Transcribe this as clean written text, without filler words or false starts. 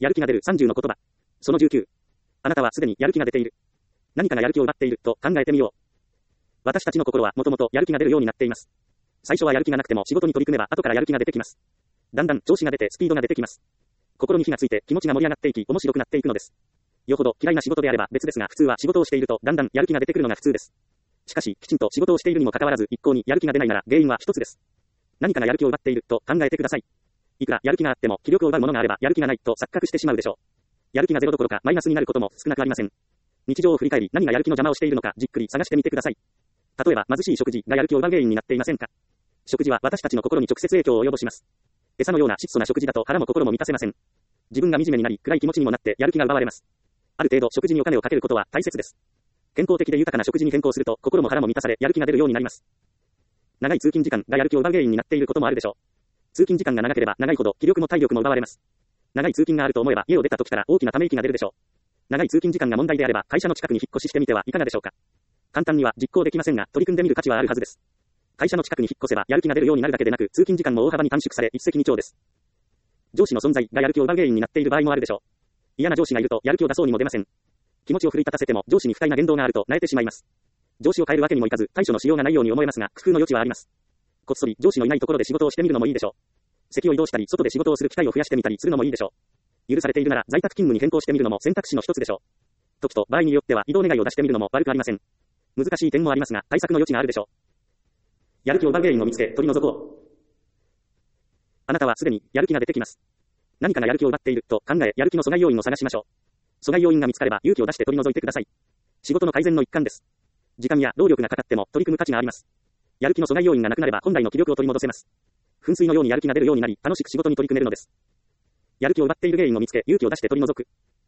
やる気が出る30の言葉。その19。あなたはすでにやる気が出ている。何かがやる気を奪っていると考えてみよう。私たちの心はもともとやる気が出るようになっています。最初はやる気がなくても仕事に取り組めば後からやる気が出てきます。だんだん調子が出てスピードが出てきます。心に火がついて気持ちが盛り上がっていき面白くなっていくのです。よほど嫌いな仕事であれば別ですが、普通は仕事をしているとだんだんやる気が出てくるのが普通です。しかし、きちんと仕事をしているにもかかわらず一向にやる気が出ないなら原因は一つです。何かがやる気を奪っていると考えてください。いくらやる気があっても気力を奪うものがあればやる気がないと錯覚してしまうでしょう。やる気がゼロどころかマイナスになることも少なくありません。日常を振り返り何がやる気の邪魔をしているのかじっくり探してみてください。例えば貧しい食事がやる気を奪う原因になっていませんか？食事は私たちの心に直接影響を及ぼします。餌のような質素な食事だと腹も心も満たせません。自分が惨めになり暗い気持ちにもなってやる気が奪われます。ある程度食事にお金をかけることは大切です。健康的で豊かな食事に転向すると心も腹も満たされやる気が出るようになります。長い通勤時間がやる気を奪う原因になっていることもあるでしょう。通勤時間が長ければ長いほど気力も体力も奪われます。長い通勤があると思えば家を出た時から大きなため息が出るでしょう。長い通勤時間が問題であれば会社の近くに引っ越ししてみてはいかがでしょうか。簡単には実行できませんが取り組んでみる価値はあるはずです。会社の近くに引っ越せばやる気が出るようになるだけでなく通勤時間も大幅に短縮され一石二鳥です。上司の存在がやる気を奪う原因になっている場合もあるでしょう。嫌な上司がいるとやる気を出そうにも出ません。気持ちを奮い立たせても上司に不快な言動があると萎えてしまいます。上司を変えるわけにもいかず対処のしようがないように思えますが工夫の余地はあります。こっそり上司のいないところで仕事をしてみるのもいいでしょう。席を移動したり外で仕事をする機会を増やしてみたりするのもいいでしょう。許されているなら在宅勤務に変更してみるのも選択肢の一つでしょう。時と場合によっては移動願いを出してみるのも悪くありません。難しい点もありますが対策の余地があるでしょう。やる気を奪う原因を見つけ取り除こう。あなたはすでにやる気が出てきます。何かがやる気を奪っていると考えやる気の阻害要因を探しましょう。阻害要因が見つかれば勇気を出して取り除いてください。仕事の改善の一環です。時間や労力がかかっても取り組む価値があります。やる気の阻害要因がなくなれば本来の気力を取り戻せます。噴水のようにやる気が出るようになり楽しく仕事に取り組めるのです。やる気を奪っている原因を見つけ勇気を出して取り除く。